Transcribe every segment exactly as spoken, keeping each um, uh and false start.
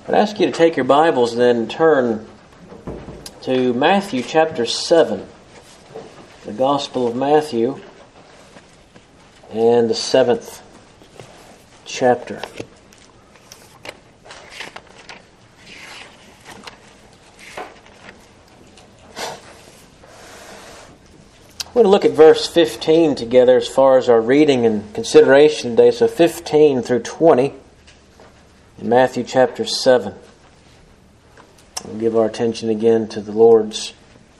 I'd ask you to take your Bibles then and turn to Matthew chapter seven. The Gospel of Matthew and the seventh chapter. We're going to look at verse fifteen together as far as our reading and consideration today. So fifteen through twenty in Matthew chapter seven. We'll give our attention again to the Lord's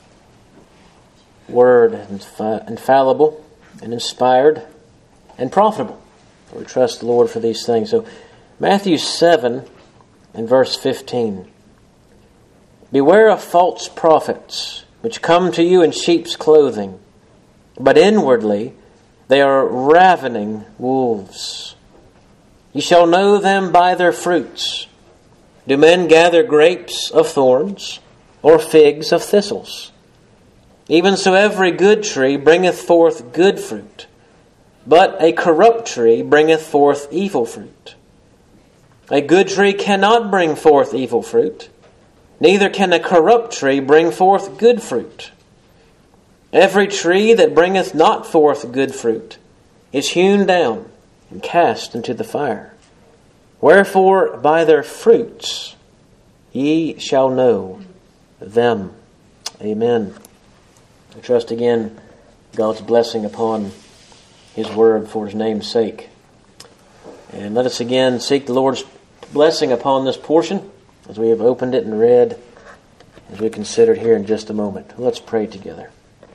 Word, infallible and inspired and profitable. We trust the Lord for these things. So Matthew seven and verse fifteen. Beware of false prophets, which come to you in sheep's clothing, but inwardly they are ravening wolves. You shall know them by their fruits. Do men gather grapes of thorns, or figs of thistles? Even so every good tree bringeth forth good fruit, but a corrupt tree bringeth forth evil fruit. A good tree cannot bring forth evil fruit, neither can a corrupt tree bring forth good fruit. Every tree that bringeth not forth good fruit is hewn down and cast into the fire. Wherefore by their fruits ye shall know them. Amen. I trust again God's blessing upon His Word for His name's sake. And let us again seek the Lord's blessing upon this portion as we have opened it and read, as we consider it here in just a moment. Let's pray together.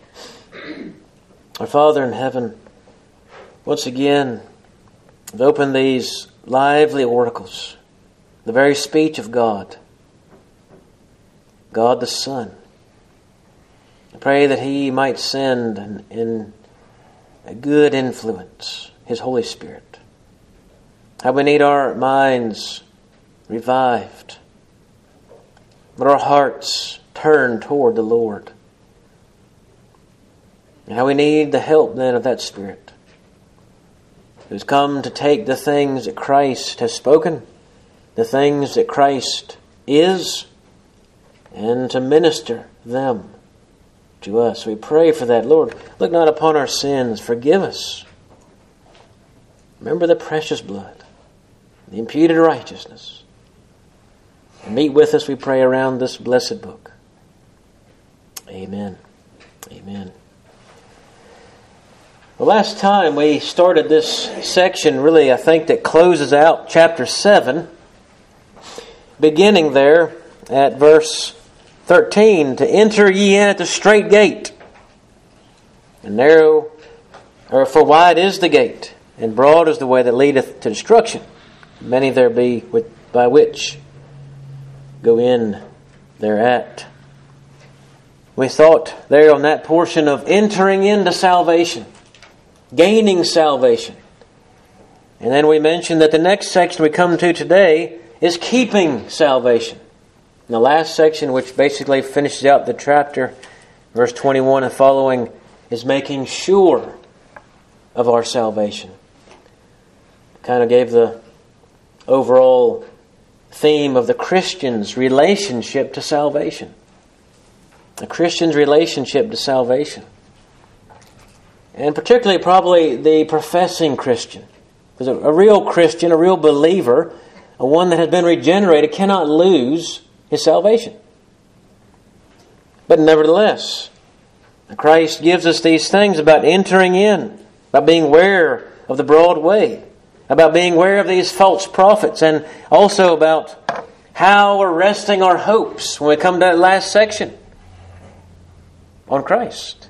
Our Father in heaven, once again, we've opened these lively oracles, the very speech of God, God the Son. I pray that He might send in, in a good influence, His Holy Spirit. How we need our minds revived, but our hearts turned toward the Lord. And how we need the help then of that Spirit, who's come to take the things that Christ has spoken, the things that Christ is, and to minister them to us. We pray for that. Lord, look not upon our sins. Forgive us. Remember the precious blood, the imputed righteousness. And meet with us, we pray, around this blessed book. Amen. Amen. The last time we started this section, really, I think that closes out chapter seven, beginning there at verse thirteen, to enter ye in at the strait gate, and narrow, or for wide is the gate, and broad is the way that leadeth to destruction. Many there be with, by which go in thereat. We thought there on that portion of entering into salvation, gaining salvation. And then we mentioned that the next section we come to today is keeping salvation. And the last section, which basically finishes out the chapter, verse twenty-one and following, is making sure of our salvation. Kind of gave the overall theme of the Christian's relationship to salvation. The Christian's relationship to salvation. And particularly probably the professing Christian. Because a, a real Christian, a real believer, a one that has been regenerated, cannot lose his salvation. But nevertheless, Christ gives us these things about entering in, about being aware of the broad way, about being aware of these false prophets, and also about how we're resting our hopes when we come to that last section on Christ.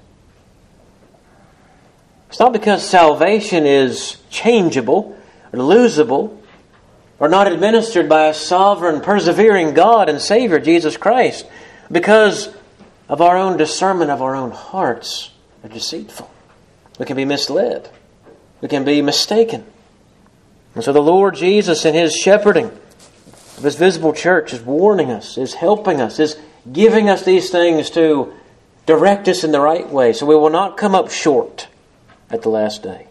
It's not because salvation is changeable or losable or not administered by a sovereign, persevering God and Savior, Jesus Christ, because of our own discernment of our own hearts are deceitful. We can be misled. We can be mistaken. And so the Lord Jesus in His shepherding of His visible church is warning us, is helping us, is giving us these things to direct us in the right way so we will not come up short at the last day.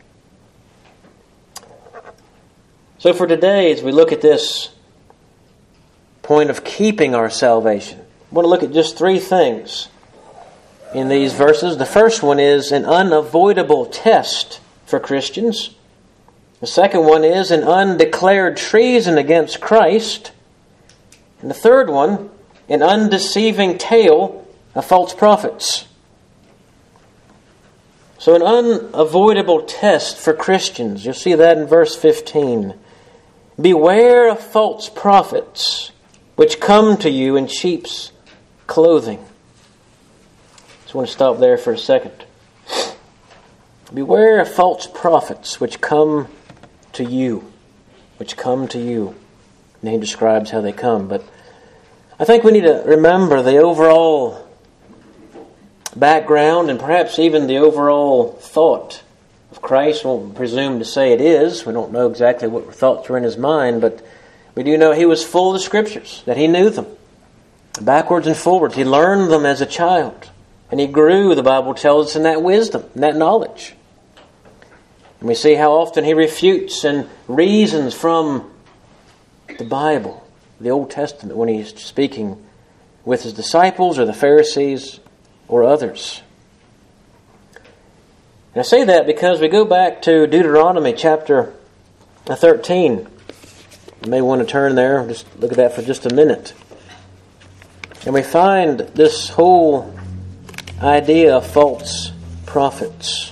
So for today, as we look at this point of keeping our salvation. I want to look at just three things in these verses. The first one is an unavoidable test for Christians. The second one is an undeclared treason against Christ. And the third one, an undeceiving tale of false prophets. So an unavoidable test for Christians. You'll see that in verse fifteen. Beware of false prophets, which come to you in sheep's clothing. Just want to stop there for a second. Beware of false prophets, which come to you. Which come to you. And he describes how they come. But I think we need to remember the overall background and perhaps even the overall thought of Christ. We won't presume to say it is. We don't know exactly what thoughts were in his mind, but we do know he was full of the Scriptures, that he knew them backwards and forwards. He learned them as a child, and he grew, the Bible tells us, in that wisdom, in that knowledge. And we see how often he refutes and reasons from the Bible, the Old Testament, when he's speaking with his disciples or the Pharisees or others. And I say that because we go back to Deuteronomy chapter thirteen. You may want to turn there, just look at that for just a minute. And we find this whole idea of false prophets.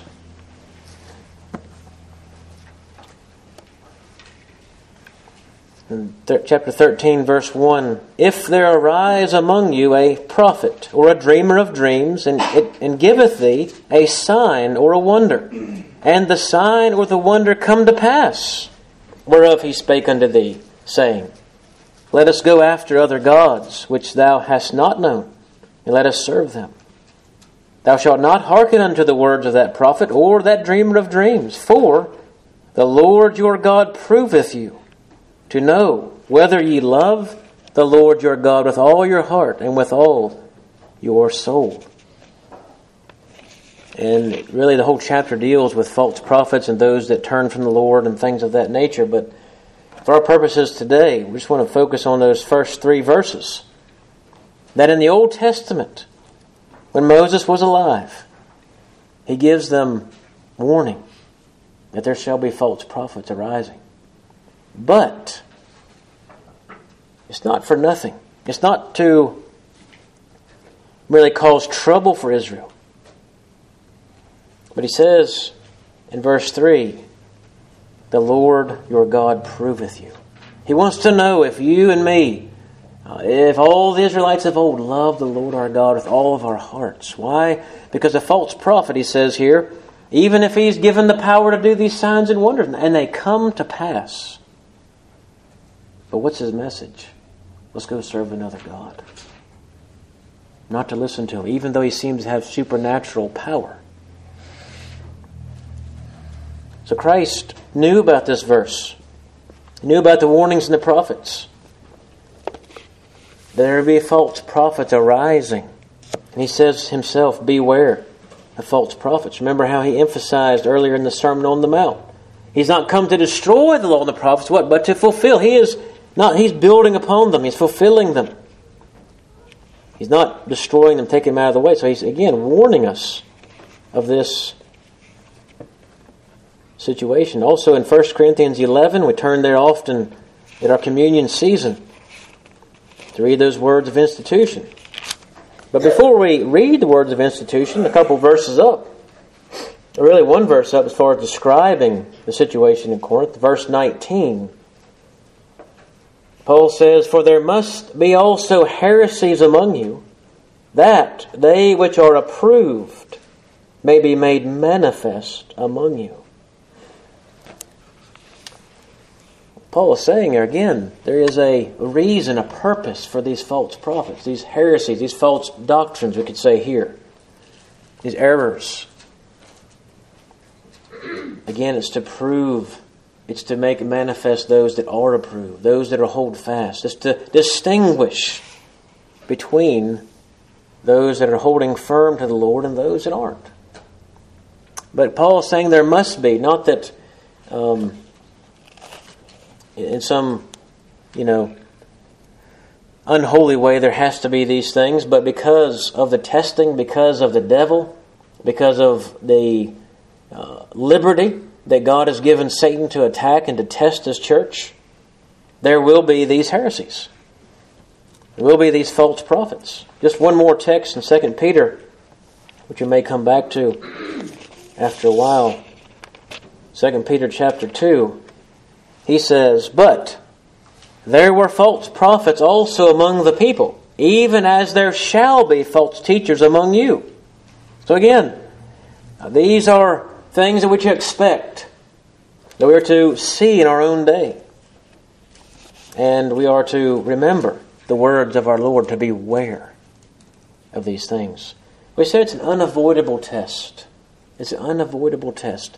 In th- chapter thirteen, verse one, if there arise among you a prophet or a dreamer of dreams, and, it, and giveth thee a sign or a wonder, and the sign or the wonder come to pass, whereof he spake unto thee, saying, let us go after other gods, which thou hast not known, and let us serve them. Thou shalt not hearken unto the words of that prophet or that dreamer of dreams, for the Lord your God proveth you, to know whether ye love the Lord your God with all your heart and with all your soul. And really the whole chapter deals with false prophets and those that turn from the Lord and things of that nature. But for our purposes today, we just want to focus on those first three verses. That in the Old Testament, when Moses was alive, he gives them warning that there shall be false prophets arising. But it's not for nothing. It's not to really cause trouble for Israel. But he says in verse three, the Lord your God proveth you. He wants to know if you and me, uh, if all the Israelites of old love the Lord our God with all of our hearts. Why? Because a false prophet, he says here, even if he's given the power to do these signs and wonders, and they come to pass. But what's his message? Let's go serve another God. Not to listen to him, even though he seems to have supernatural power. So Christ knew about this verse. He knew about the warnings in the prophets. There will be false prophets arising. And he says himself, beware of false prophets. Remember how he emphasized earlier in the Sermon on the Mount. He's not come to destroy the law and the prophets, what? But to fulfill. He is not, he's building upon them. He's fulfilling them. He's not destroying them, taking them out of the way. So he's, again, warning us of this situation. Also in First Corinthians eleven, we turn there often at our communion season to read those words of institution. But before we read the words of institution, a couple verses up, or really one verse up as far as describing the situation in Corinth, verse nineteen, Paul says, for there must be also heresies among you, that they which are approved may be made manifest among you. Paul is saying here again, there is a reason, a purpose for these false prophets, these heresies, these false doctrines, we could say here, these errors. Again, it's to prove, it's to make manifest those that are approved, those that are hold fast. It's to distinguish between those that are holding firm to the Lord and those that aren't. But Paul is saying there must be, not that um, in some, you know, unholy way there has to be these things, but because of the testing, because of the devil, because of the uh, liberty that God has given Satan to attack and to test His church, there will be these heresies. There will be these false prophets. Just one more text in Second Peter, which we may come back to after a while. Second Peter chapter two, he says, "But there were false prophets also among the people, even as there shall be false teachers among you." So again, these are things that we should expect, that we are to see in our own day. And we are to remember the words of our Lord, to beware of these things. We say it's an unavoidable test. It's an unavoidable test.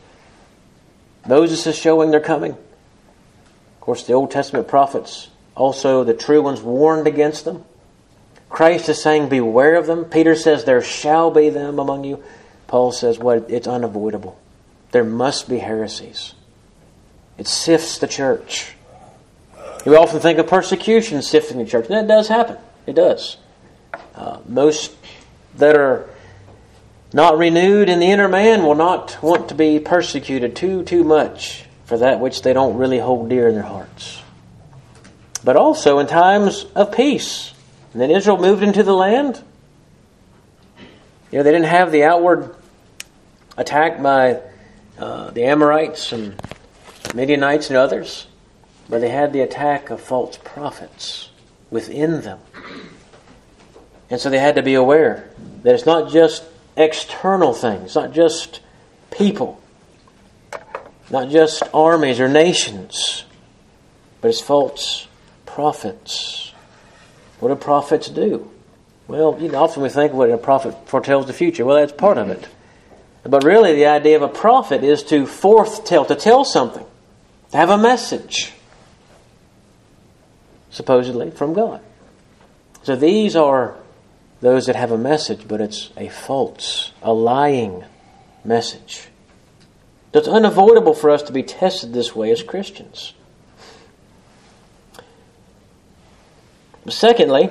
Moses is showing they're coming. Of course, the Old Testament prophets, also the true ones, warned against them. Christ is saying, beware of them. Peter says, there shall be them among you. Paul says, well, it's unavoidable. There must be heresies. It sifts the church. We often think of persecution sifting the church. And that does happen. It does. Uh, most that are not renewed in the inner man will not want to be persecuted too, too much for that which they don't really hold dear in their hearts. But also in times of peace. And then Israel moved into the land. You know, they didn't have the outward attack by uh, the Amorites and Midianites and others, but they had the attack of false prophets within them. And so they had to be aware that it's not just external things, not just people, not just armies or nations, but it's false prophets. What do prophets do? Well, you know, often we think what a prophet foretells the future. Well, that's part of it. But really the idea of a prophet is to foretell, to tell something, to have a message, supposedly from God. So these are those that have a message, but it's a false, a lying message. So it's unavoidable for us to be tested this way as Christians. Secondly,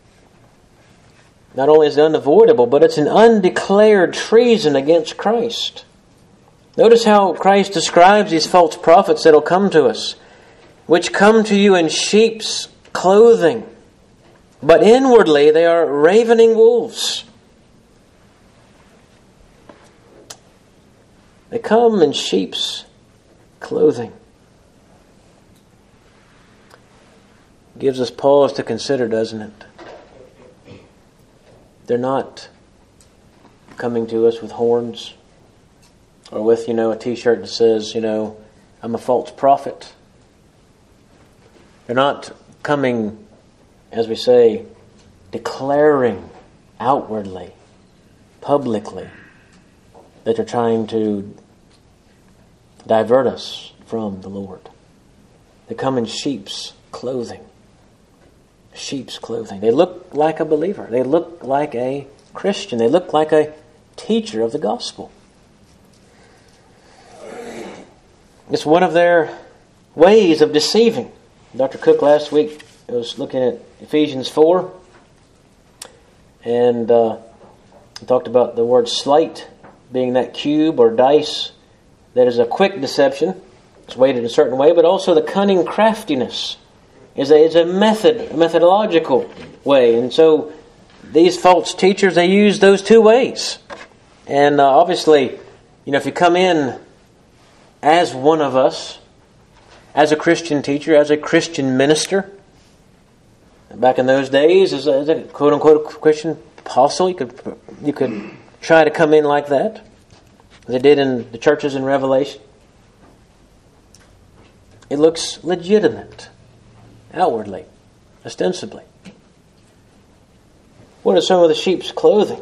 not only is it unavoidable, but it's an undeclared treason against Christ. Notice how Christ describes these false prophets that will come to us, which come to you in sheep's clothing, but inwardly they are ravening wolves. They come in sheep's clothing. Gives us pause to consider, doesn't it? They're not coming to us with horns or with, you know, a t-shirt that says, you know, I'm a false prophet. They're not coming, as we say, declaring outwardly, publicly, that they're trying to divert us from the Lord. They come in sheep's clothing. Sheep's clothing. They look like a believer. They look like a Christian. They look like a teacher of the gospel. It's one of their ways of deceiving. Doctor Cook last week was looking at Ephesians four, and uh, he talked about the word sleight being that cube or dice that is a quick deception. It's weighted a certain way, but also the cunning craftiness is a, is a method, a methodological way. And so these false teachers, they use those two ways. And uh, obviously, you know, if you come in as one of us, as a Christian teacher, as a Christian minister, back in those days, as a, as a quote-unquote Christian apostle, you could you could try to come in like that, as they did in the churches in Revelation. It looks legitimate, outwardly, ostensibly. What are some of the sheep's clothing?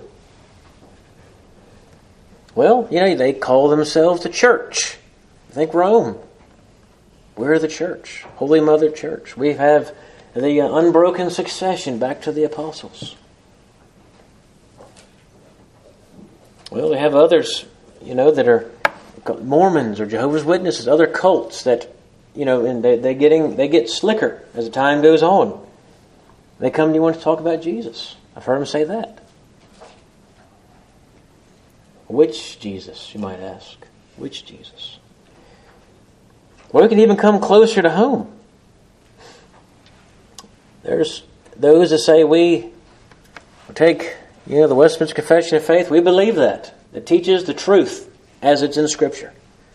Well, you know, they call themselves the church. Think Rome. We're the church, Holy Mother Church. We have the uh, unbroken succession back to the apostles. Well, we have others, you know, that are Mormons or Jehovah's Witnesses, other cults that, you know, and they they getting they get slicker as the time goes on. They come to you and want to talk about Jesus. I've heard them say that. Which Jesus, you might ask? Which Jesus? Well, we can even come closer to home. There's those that say we take, you know, the Westminster Confession of Faith. We believe that. It teaches the truth as it's in Scripture.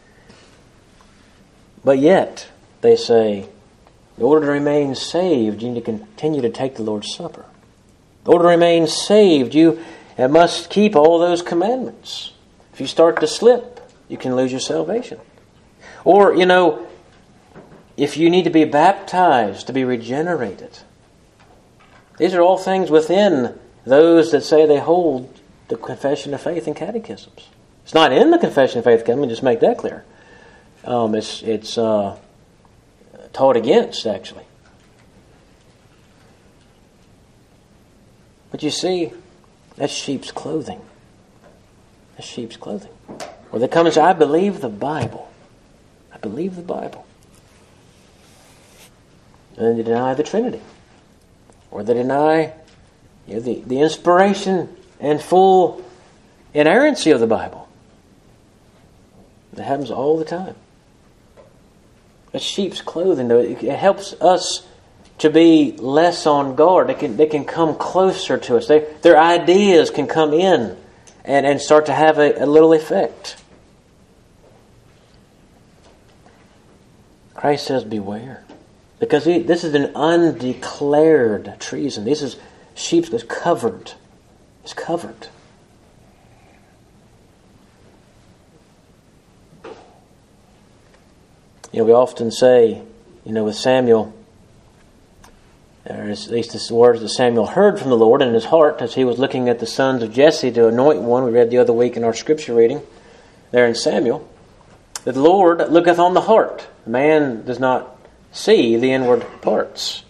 But yet, they say, in order to remain saved, you need to continue to take the Lord's Supper. In order to remain saved, you must keep all those commandments. If you start to slip, you can lose your salvation. Or, you know, if you need to be baptized to be regenerated. These are all things within those that say they hold the Confession of Faith and catechisms. It's not in the Confession of Faith. Let me just make that clear. Um, it's it's uh, taught against, actually. But you see, that's sheep's clothing. That's sheep's clothing. Or they come and say, I believe the Bible. I believe the Bible. And then they deny the Trinity. Or they deny, you know, the, the inspiration and full inerrancy of the Bible. That happens all the time. That's sheep's clothing, though. It, it helps us to be less on guard. They can they can come closer to us. They, their ideas can come in and, and start to have a, a little effect. Christ says, beware. Because he, this is an undeclared treason. This is sheep that's covered. It's covered. You know, we often say, you know, with Samuel, or at least the words that Samuel heard from the Lord in his heart as he was looking at the sons of Jesse to anoint one. We read the other week in our scripture reading there in Samuel. That the Lord looketh on the heart. Man does not see the inward parts.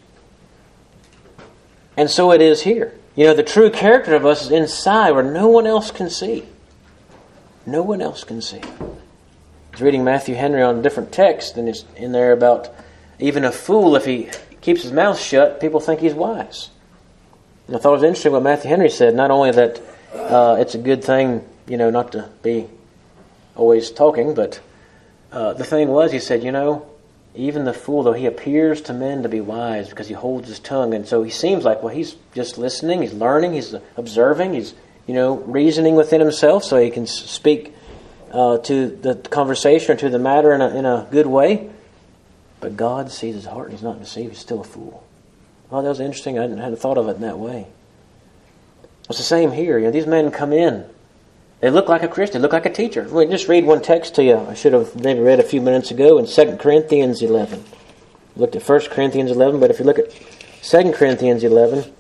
And so it is here. You know, the true character of us is inside where no one else can see. No one else can see. I was reading Matthew Henry on a different text, and it's in there about even a fool, if he keeps his mouth shut, people think he's wise. And I thought it was interesting what Matthew Henry said. Not only that uh, it's a good thing, you know, not to be always talking, but uh, the thing was, he said, you know, even the fool, though he appears to men to be wise because he holds his tongue, and so he seems like, well, he's just listening, he's learning, he's observing, he's, you know, reasoning within himself so he can speak uh, to the conversation or to the matter in a, in a good way. But God sees his heart and he's not deceived, he's still a fool. Well, that was interesting. I hadn't, hadn't thought of it in that way. It's the same here. You know, these men come in. They look like a Christian. They look like a teacher. Let me just read one text to you. I should have maybe read a few minutes ago in Second Corinthians eleven. I looked at First Corinthians eleven, but if you look at Second Corinthians eleven,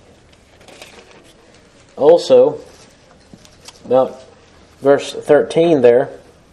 also about verse thirteen there.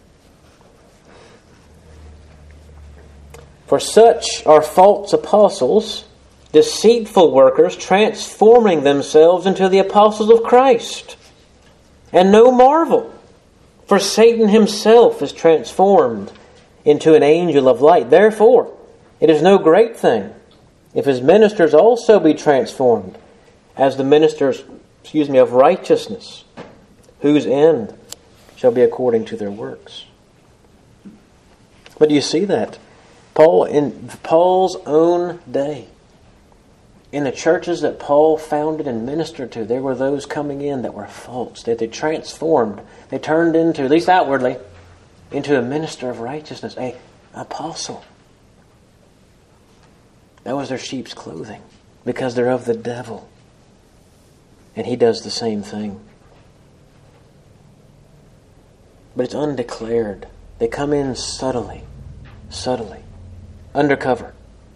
For such are false apostles, deceitful workers, transforming themselves into the apostles of Christ. And no marvel, for Satan himself is transformed into an angel of light. Therefore, it is no great thing if his ministers also be transformed as the ministers, excuse me, of righteousness, whose end shall be according to their works. But do you see that? Paul, in Paul's own day, in the churches that Paul founded and ministered to, there were those coming in that were false, that they transformed. They turned into, at least outwardly, into a minister of righteousness, a apostle. That was their sheep's clothing, because they're of the devil. And he does the same thing. But it's undeclared. They come in subtly, subtly, undercover.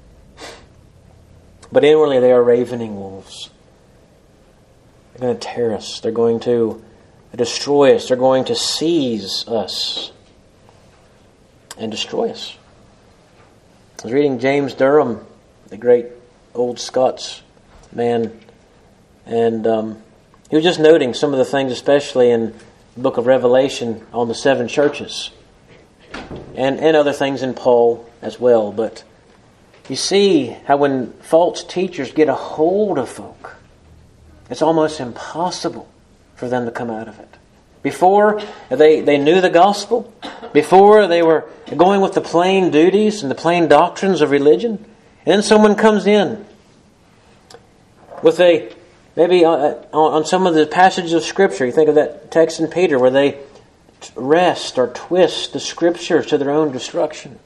But inwardly they are ravening wolves. They're going to tear us. They're going to destroy us. They're going to seize us and destroy us. I was reading James Durham, the great old Scots man, and um, he was just noting some of the things, especially in the book of Revelation on the seven churches, and, and other things in Paul as well. But you see how when false teachers get a hold of folk, it's almost impossible for them to come out of it. Before they, they knew the gospel, before they were going with the plain duties and the plain doctrines of religion, and then someone comes in with a, maybe on, on some of the passages of Scripture, you think of that text in Peter where they wrest or twist the Scriptures to their own destruction.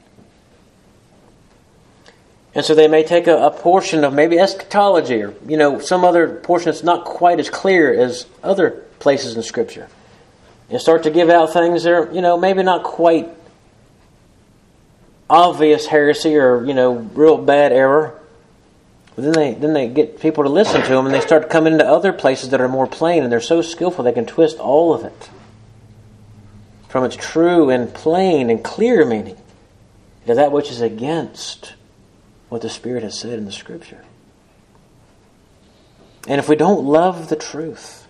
And so they may take a, a portion of maybe eschatology or, you know, some other portion that's not quite as clear as other places in Scripture. And start to give out things that are, you know, maybe not quite obvious heresy or, you know, real bad error. But then they then they get people to listen to them and they start coming into other places that are more plain, and they're so skillful they can twist all of it from its true and plain and clear meaning to that which is against what the Spirit has said in the Scripture. And if we don't love the truth,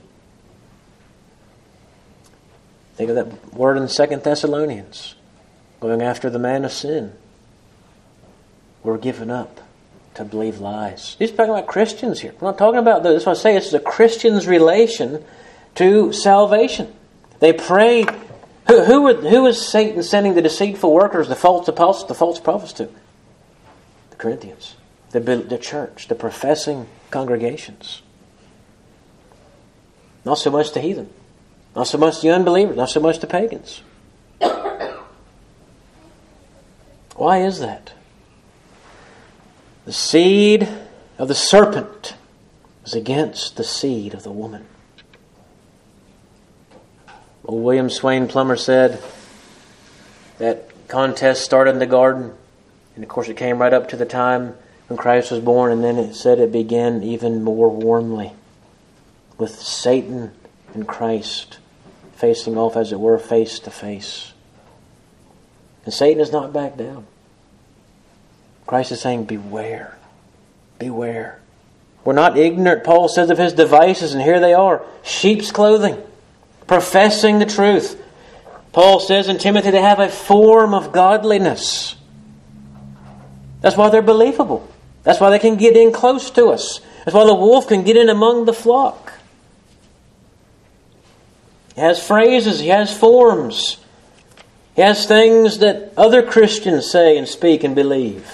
think of that word in Second Thessalonians, going after the man of sin. We're given up to believe lies. He's talking about Christians here. We're not talking about those. That's why I say this is a Christian's relation to salvation. They pray. Who, who, were, who is Satan sending the deceitful workers, the false apostles, the false prophets to? The Corinthians, the, the church, the professing congregations. Not so much the heathen. Not so much the unbelievers. Not so much the pagans. Why is that? The seed of the serpent is against the seed of the woman. Old William Swain Plummer said that contest started in the garden, and of course it came right up to the time when Christ was born, and then it said it began even more warmly with Satan and Christ facing off, as it were, face to face. And Satan has not backed down. Christ is saying, beware. Beware. We're not ignorant, Paul says, of his devices, and here they are. Sheep's clothing. Professing the truth. Paul says in Timothy they have a form of godliness. That's why they're believable. That's why they can get in close to us. That's why the wolf can get in among the flock. He has phrases. He has forms. He has things that other Christians say and speak and believe.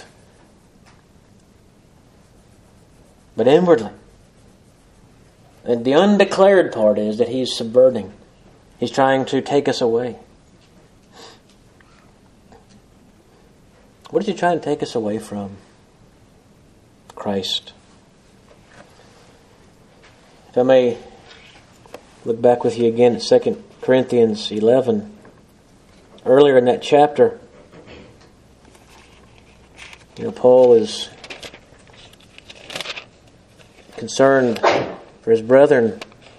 But inwardly, and the undeclared part is that he's subverting. He's trying to take us away. What is he trying to take us away from? Christ. If I may look back with you again at Second Corinthians eleven. Earlier in that chapter, you know, Paul is concerned for his brethren.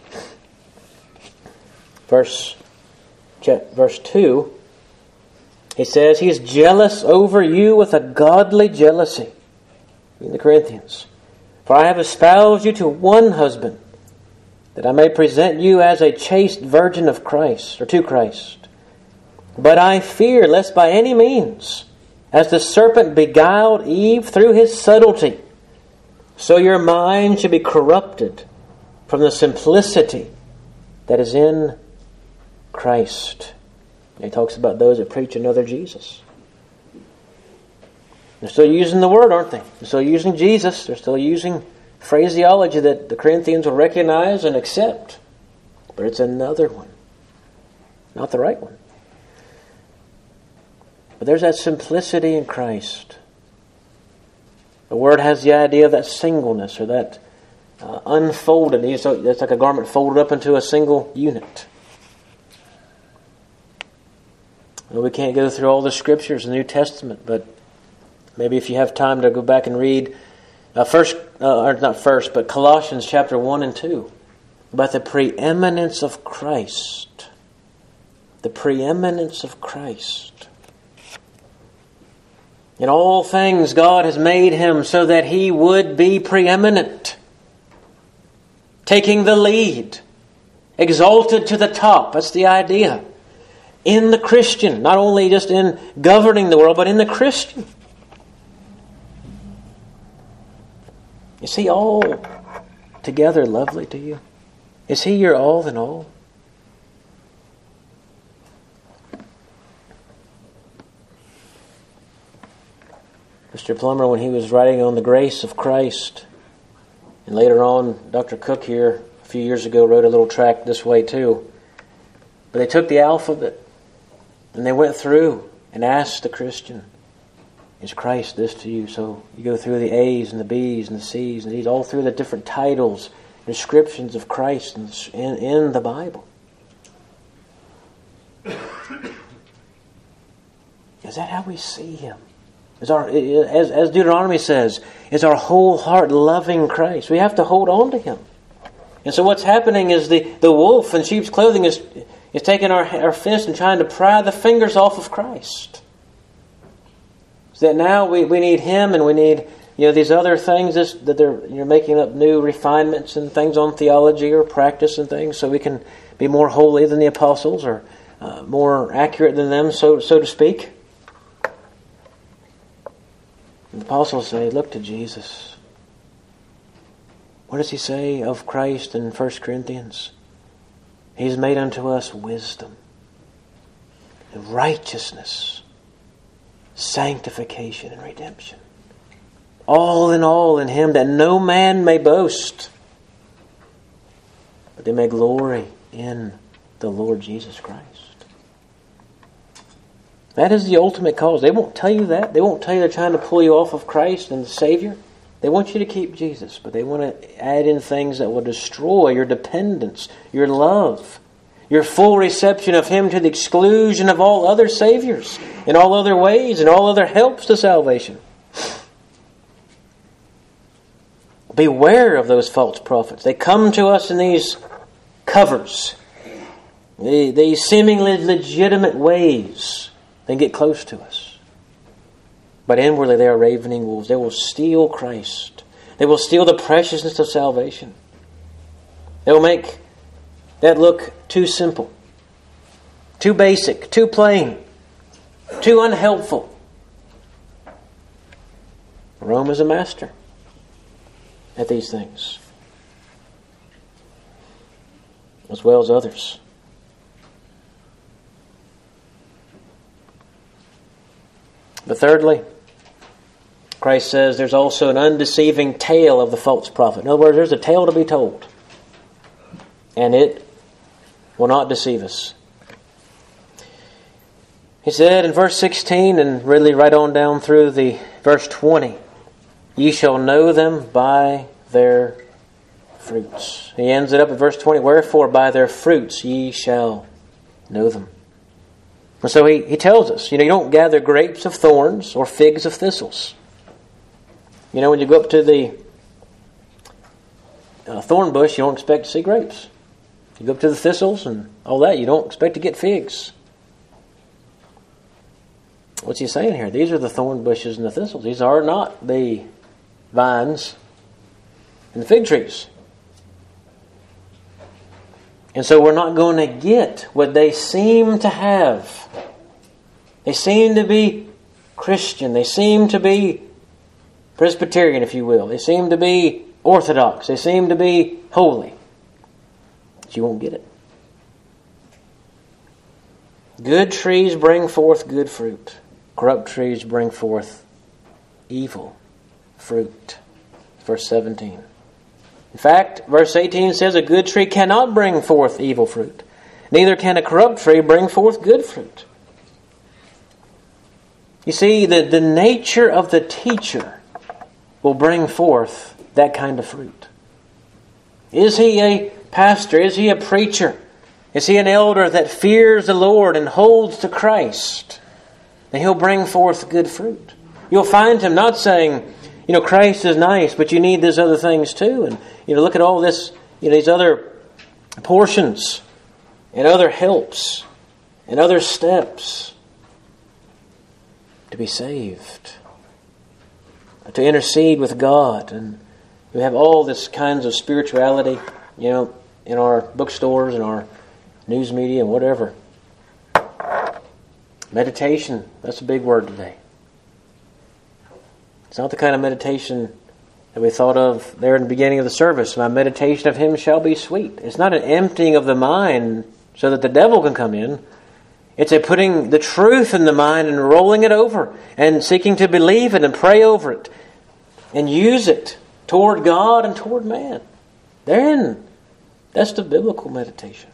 Verse, verse two, he says, he is jealous over you with a godly jealousy. In the Corinthians. For I have espoused you to one husband, that I may present you as a chaste virgin of Christ, or to Christ. But I fear lest by any means, as the serpent beguiled Eve through his subtlety, so your mind should be corrupted from the simplicity that is in Christ. And he talks about those that preach another Jesus. They're still using the word, aren't they? They're still using Jesus. They're still using phraseology that the Corinthians will recognize and accept. But it's another one. Not the right one. But there's that simplicity in Christ. The word has the idea of that singleness, or that uh, unfolded. It's like a garment folded up into a single unit. Well, we can't go through all the scriptures in the New Testament, but maybe if you have time to go back and read uh, first, uh, or not first, but Colossians chapter one and two, about the preeminence of Christ. The preeminence of Christ. In all things, God has made him so that he would be preeminent, taking the lead, exalted to the top. That's the idea. In the Christian, not only just in governing the world, but in the Christian. Is He all together lovely to you? Is He your all in all? Mister Plummer, when he was writing on the grace of Christ, and later on, Doctor Cook here a few years ago wrote a little tract this way too. But they took the alphabet and they went through and asked the Christian, is Christ this to you? So you go through the A's and the B's and the C's and D's, all through the different titles, descriptions of Christ in, in the Bible. Is that how we see Him? Is our, as, as Deuteronomy says, is our whole heart loving Christ? We have to hold on to Him. And so what's happening is the, the wolf in sheep's clothing is, is taking our, our fist and trying to pry the fingers off of Christ. So that now we, we need Him, and we need, you know, these other things this, that they're you're making up new refinements and things on theology or practice and things, so we can be more holy than the apostles, or uh, more accurate than them, so so to speak. And the apostles say, look to Jesus. What does he say of Christ in First Corinthians? He's made unto us wisdom, and righteousness, sanctification, and redemption. All in all in Him, that no man may boast, but they may glory in the Lord Jesus Christ. That is the ultimate cause. They won't tell you that. They won't tell you they're trying to pull you off of Christ and the Savior. They want you to keep Jesus, but they want to add in things that will destroy your dependence, your love, your full reception of Him to the exclusion of all other Saviors and all other ways and all other helps to salvation. Beware of those false prophets. They come to us in these covers, these seemingly legitimate ways. They get close to us. But inwardly they are ravening wolves. They will steal Christ. They will steal the preciousness of salvation. They will make that look too simple, too basic, too plain, too unhelpful. Rome is a master at these things, as well as others. But thirdly, Christ says there's also an undeceiving tale of the false prophet. In other words, there's a tale to be told, and it will not deceive us. He said in verse sixteen, and really right on down through the verse twenty, ye shall know them by their fruits. He ends it up at verse twenty, wherefore by their fruits ye shall know them. And so he, he tells us, you know, you don't gather grapes of thorns or figs of thistles. You know, when you go up to the uh, thorn bush, you don't expect to see grapes. You go up to the thistles and all that, you don't expect to get figs. What's he saying here? These are the thorn bushes and the thistles. These are not the vines and the fig trees. And so we're not going to get what they seem to have. They seem to be Christian. They seem to be Presbyterian, if you will. They seem to be Orthodox. They seem to be holy. But you won't get it. Good trees bring forth good fruit. Corrupt trees bring forth evil fruit. Verse seventeen. In fact, verse eighteen says, a good tree cannot bring forth evil fruit. Neither can a corrupt tree bring forth good fruit. You see, the, the nature of the teacher will bring forth that kind of fruit. Is he a pastor? Is he a preacher? Is he an elder that fears the Lord and holds to Christ? Then he'll bring forth good fruit. You'll find him not saying, you know, Christ is nice, but you need these other things too. And, you know, look at all this, you know, these other portions and other helps and other steps to be saved, to intercede with God. And we have all this kinds of spirituality, you know, in our bookstores and our news media and whatever. Meditation, that's a big word today. It's not the kind of meditation that we thought of there in the beginning of the service. My meditation of Him shall be sweet. It's not an emptying of the mind so that the devil can come in. It's a putting the truth in the mind and rolling it over and seeking to believe it and pray over it and use it toward God and toward man. Therein, that's the biblical meditation.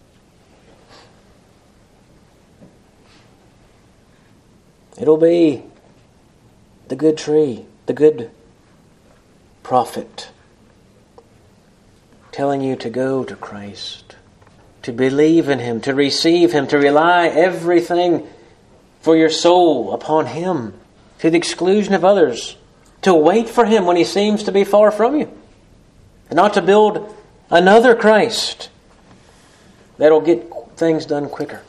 It'll be the good tree, the good prophet, telling you to go to Christ, to believe in Him, to receive Him, to rely everything for your soul upon Him, to the exclusion of others, to wait for Him when He seems to be far from you, and not to build another Christ that'll get things done quicker.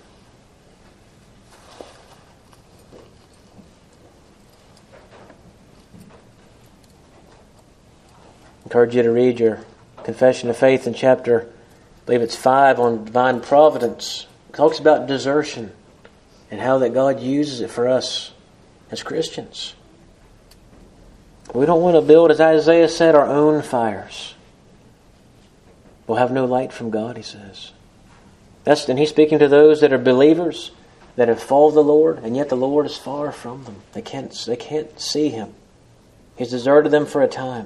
I encourage you to read your Confession of Faith in chapter, I believe it's five, on divine providence. It talks about desertion and how that God uses it for us as Christians. We don't want to build, as Isaiah said, our own fires. We'll have no light from God, he says. That's, and he's speaking to those that are believers, that have followed the Lord, and yet the Lord is far from them. They can't, they can't see Him. He's deserted them for a time.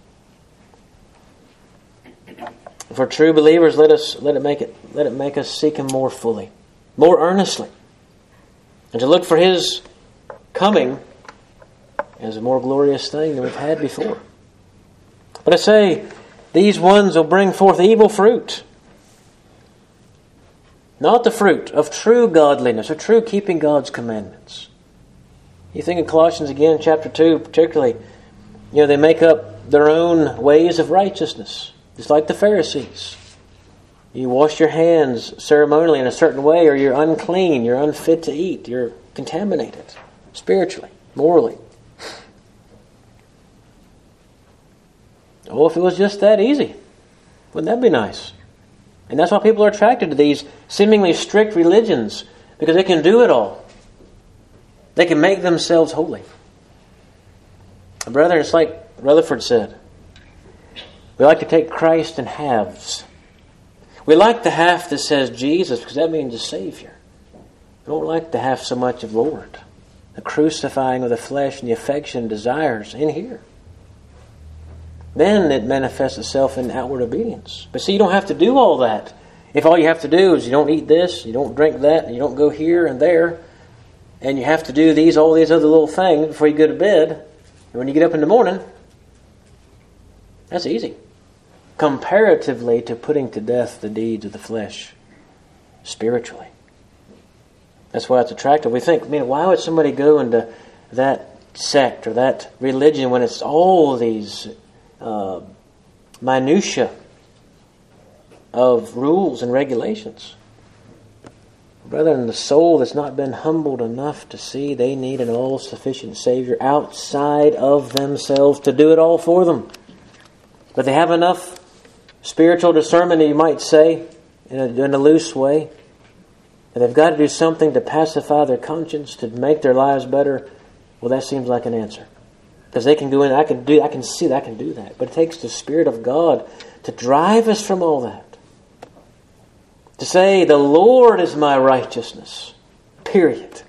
For true believers, let us let it make it let it make us seek Him more fully, more earnestly, and to look for His coming as a more glorious thing than we've had before. But I say, these ones will bring forth evil fruit, not the fruit of true godliness or true keeping God's commandments. You think of Colossians again, chapter two, particularly. You know, they make up their own ways of righteousness. Just like the Pharisees. You wash your hands ceremonially in a certain way, or you're unclean, you're unfit to eat, you're contaminated spiritually, morally. Oh, if it was just that easy, wouldn't that be nice? And that's why people are attracted to these seemingly strict religions, because they can do it all. They can make themselves holy. Brethren, it's like Rutherford said, we like to take Christ in halves. We like the half that says Jesus because that means a Savior. We don't like the half so much of Lord. The crucifying of the flesh and the affection and desires in here. Then it manifests itself in outward obedience. But see, you don't have to do all that. If all you have to do is you don't eat this, you don't drink that, and you don't go here and there, and you have to do these, all these other little things before you go to bed, and when you get up in the morning, that's easy. Comparatively to putting to death the deeds of the flesh spiritually. That's why it's attractive. We think, man, why would somebody go into that sect or that religion when it's all these uh, minutiae of rules and regulations? Brethren, the soul that's not been humbled enough to see they need an all-sufficient Savior outside of themselves to do it all for them. But they have enough spiritual discernment, you might say, in a, in a loose way, and they've got to do something to pacify their conscience, to make their lives better. Well, that seems like an answer, because they can go in. I can do. I can see that. I can do that. But it takes the Spirit of God to drive us from all that. To say, "The Lord is my righteousness." Period.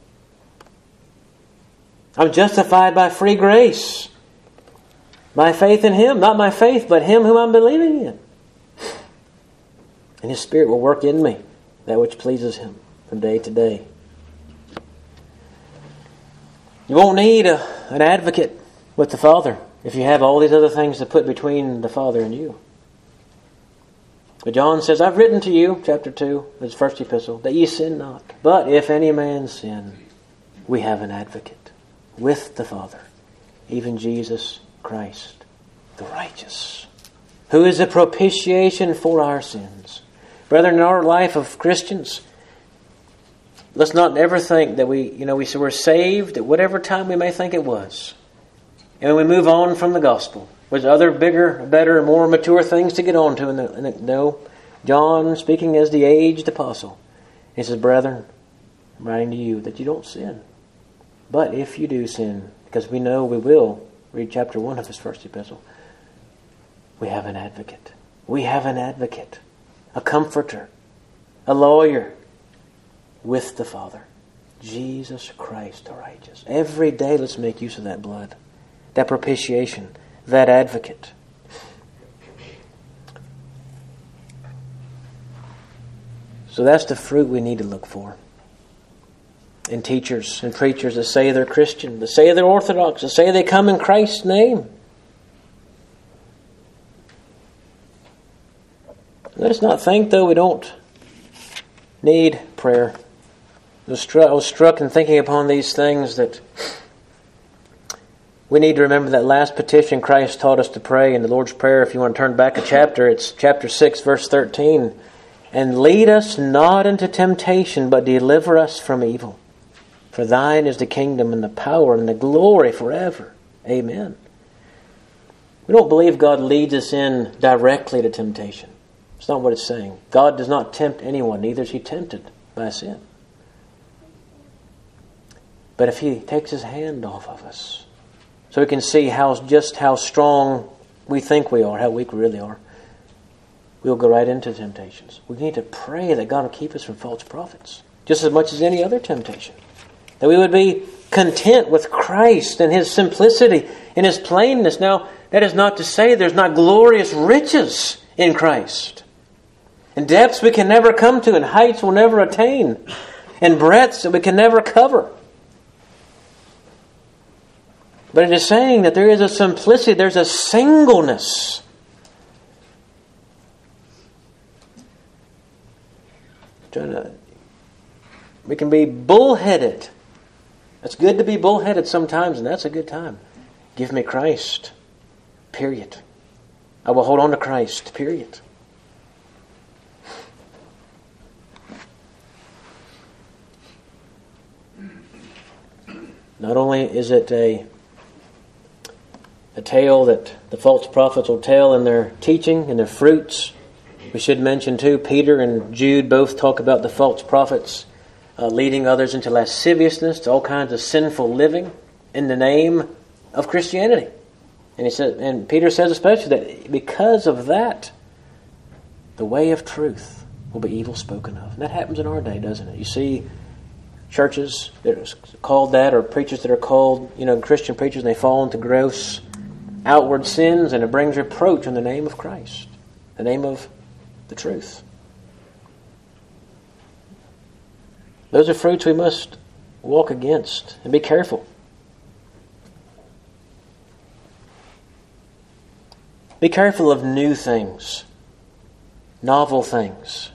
I'm justified by free grace. My faith in Him, not my faith, but Him whom I'm believing in. And His Spirit will work in me that which pleases Him from day to day. You won't need a, an advocate with the Father if you have all these other things to put between the Father and you. But John says, I've written to you, chapter two, his first epistle, that ye sin not. But if any man sin, we have an advocate with the Father, even Jesus Christ, the righteous, who is a propitiation for our sins. Brethren, in our life of Christians, let's not ever think that we, you know, we we're saved at whatever time we may think it was. And when we move on from the gospel, there's other bigger, better, more mature things to get on to. In the, in the, no, John, speaking as the aged apostle, he says, brethren, I'm writing to you that you don't sin. But if you do sin, because we know we will, Read chapter one of his first epistle. We have an advocate. We have an advocate. A comforter. A lawyer. With the Father. Jesus Christ the righteous. Every day let's make use of that blood. That propitiation. That advocate. So that's the fruit we need to look for. In teachers and preachers that say they're Christian, that say they're Orthodox, that say they come in Christ's name. Let us not think, though, we don't need prayer. I was struck, I was struck in thinking upon these things that we need to remember that last petition Christ taught us to pray in the Lord's Prayer. If you want to turn back a chapter, it's chapter six, verse thirteen. And lead us not into temptation, but deliver us from evil. For thine is the kingdom and the power and the glory forever. Amen. We don't believe God leads us in directly to temptation. It's not what it's saying. God does not tempt anyone, neither is He tempted by sin. But if He takes His hand off of us, so we can see how just how strong we think we are, how weak we really are, we'll go right into temptations. We need to pray that God will keep us from false prophets, just as much as any other temptation. That we would be content with Christ and His simplicity and His plainness. Now, that is not to say there's not glorious riches in Christ. And depths we can never come to, and heights we'll never attain, and breadths that we can never cover. But it is saying that there is a simplicity, there's a singleness. We can be bullheaded. It's good to be bullheaded sometimes, and that's a good time. Give me Christ. Period. I will hold on to Christ. Period. Not only is it a a tale that the false prophets will tell in their teaching and their fruits. We should mention too, Peter and Jude both talk about the false prophets uh, leading others into lasciviousness, to all kinds of sinful living in the name of Christianity. And he said, and Peter says especially that because of that, the way of truth will be evil spoken of. And that happens in our day, doesn't it? You see churches that are called that, or preachers that are called, you know, Christian preachers, and they fall into gross outward sins, and it brings reproach in the name of Christ, the name of the truth. Those are fruits we must walk against and be careful. Be careful of new things, novel things.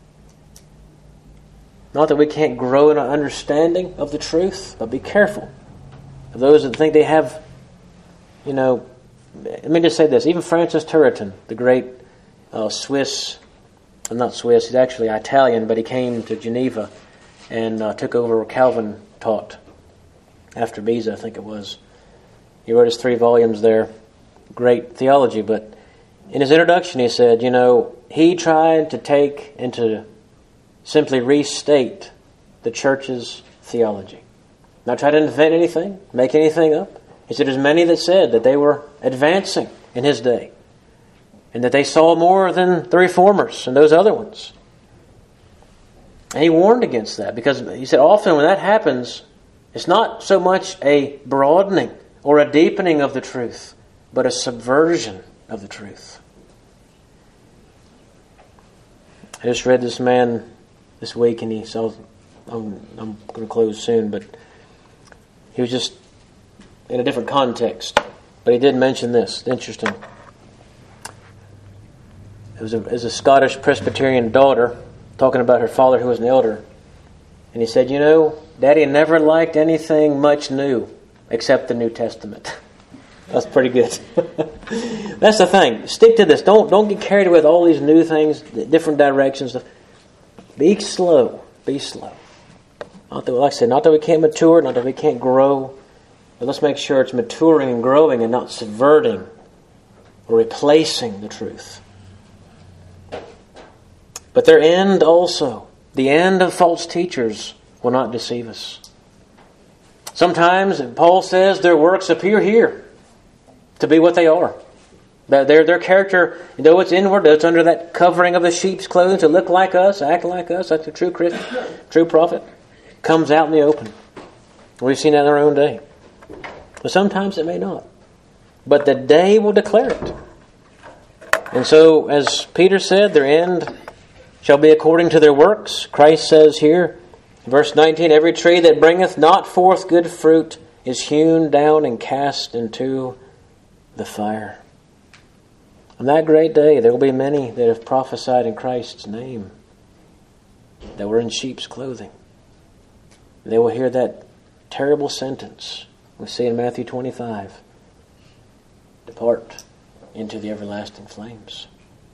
Not that we can't grow in our understanding of the truth, but be careful of those that think they have, you know, let me just say this. Even Francis Turretin, the great uh, Swiss, I'm not Swiss, he's actually Italian, but he came to Geneva and uh, took over where Calvin taught after Beza, I think it was. He wrote his three volumes there. Great theology, but in his introduction he said, you know, he tried to take and to simply restate the church's theology. Not try to invent anything, make anything up. He said there's many that said that they were advancing in his day, and that they saw more than the Reformers and those other ones. And he warned against that, because he said often when that happens, it's not so much a broadening or a deepening of the truth, but a subversion of the truth. I just read this man this week, and he saw, I'm, I'm going to close soon, but he was just in a different context. But he did mention this. Interesting. It was a, it was a Scottish Presbyterian daughter talking about her father who was an elder. And he said, you know, Daddy never liked anything much new except the New Testament. That's pretty good. That's the thing. Stick to this. Don't don't get carried away with all these new things, different directions. Be slow. Be slow. Not that, like I said, not that we can't mature, not that we can't grow, but let's make sure it's maturing and growing and not subverting or replacing the truth. But their end also, the end of false teachers, will not deceive us. Sometimes, Paul says, their works appear here. to be what they are. Their, their character, though it's inward, though it's under that covering of the sheep's clothing, to look like us, act like us, like the true Christian, true prophet, comes out in the open. We've seen that in our own day. But sometimes it may not. But the day will declare it. And so, as Peter said, their end shall be according to their works. Christ says here, verse nineteen, every tree that bringeth not forth good fruit is hewn down and cast into the fire. On that great day, there will be many that have prophesied in Christ's name that were in sheep's clothing. They will hear that terrible sentence we see in Matthew twenty-five. Depart into the everlasting flames.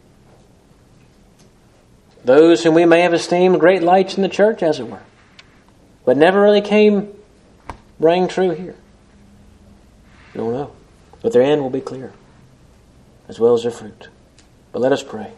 Those whom we may have esteemed great lights in the church, as it were, but never really came, rang true here. We don't know. But their end will be clear, as well as their fruit. But let us pray.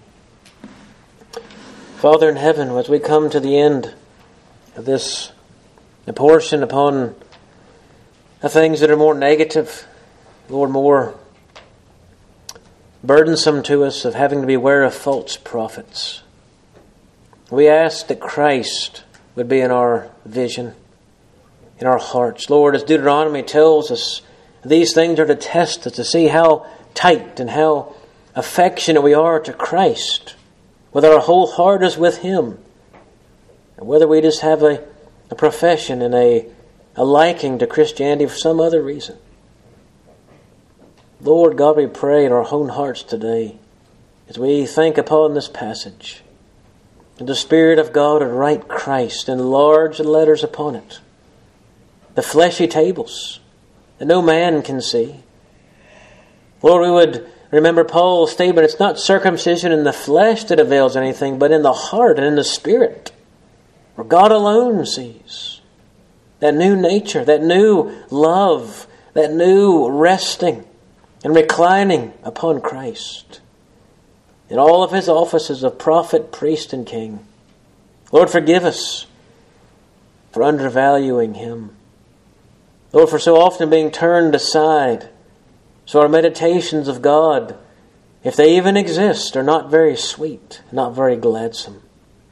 Father in heaven, as we come to the end of this portion upon the things that are more negative, Lord, more burdensome to us, of having to beware of false prophets, we ask that Christ would be in our vision, in our hearts. Lord, as Deuteronomy tells us, these things are to test us, to see how tight and how affectionate we are to Christ, whether our whole heart is with Him, and whether we just have a, a profession and a, a liking to Christianity for some other reason. Lord God, we pray in our own hearts today, as we think upon this passage, and the Spirit of God would write Christ in large letters upon it, the fleshy tables that no man can see. Lord, we would remember Paul's statement, it's not circumcision in the flesh that avails anything, but in the heart and in the Spirit, where God alone sees that new nature, that new love, that new resting and reclining upon Christ in all of His offices of prophet, priest, and king. Lord, forgive us for undervaluing Him. Lord, for so often being turned aside, so our meditations of God, if they even exist, are not very sweet, not very gladsome.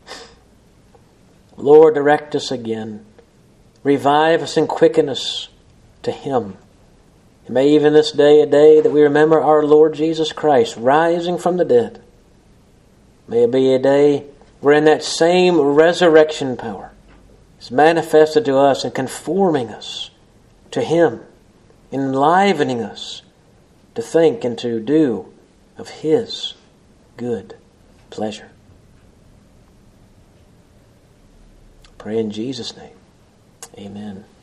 Lord, direct us again. Revive us and quicken us to Him. And may even this day, a day that we remember our Lord Jesus Christ rising from the dead, may it be a day wherein that same resurrection power is manifested to us and conforming us to Him, enlivening us to think and to do of His good pleasure. Pray in Jesus' name. Amen.